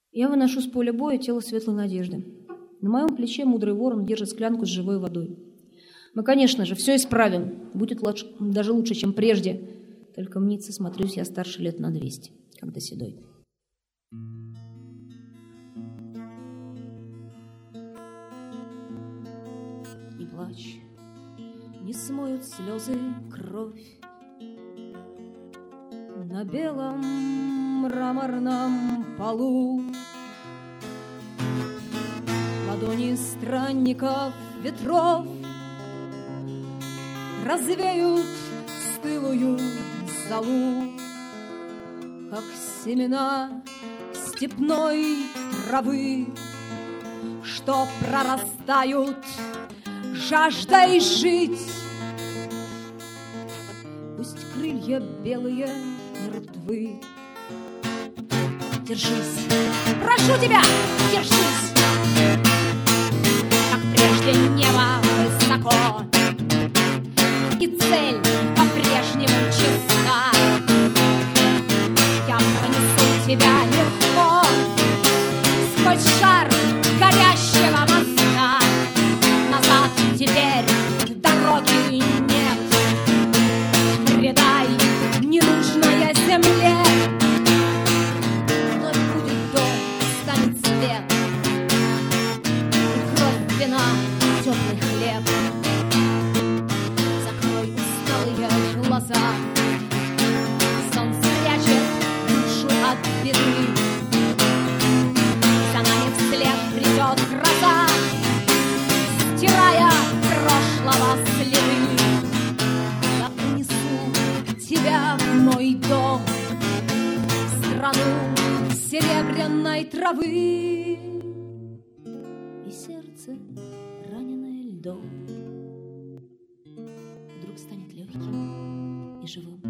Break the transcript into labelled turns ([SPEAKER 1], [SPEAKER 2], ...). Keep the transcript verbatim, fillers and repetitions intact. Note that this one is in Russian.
[SPEAKER 1] Я выношу с поля боя тело светлой надежды. На моем плече мудрый ворон держит склянку с живой водой. Мы, конечно же, все исправим. Будет лучше, даже лучше, чем прежде. Только мнится, смотрюсь я старше лет на двести, когда седой. Не плачь, не смоют слезы кровь. На белом мраморном полу ладони странников ветров развеют стылую золу, как семена степной травы, что прорастают жаждой жить. Пусть крылья белые мертвы. Держись, прошу тебя, держись, как прежде небо высоко, и цель по-прежнему чиста. Я пронесу тебя легко сквозь шар горящего моста. Назад теперь дороги нет. Предай ненужное земле. Вновь будет дом, станет свет, и кровь, вина, теплый хлеб. Закрой усталые глаза. Сон спрячет душу от беды. За нами вслед придет гроза, стирая прошлого следы. Я принесу тебя в мой дом, в страну серебряной травы, и сердце, раненое льдом, вдруг станет легким и живым.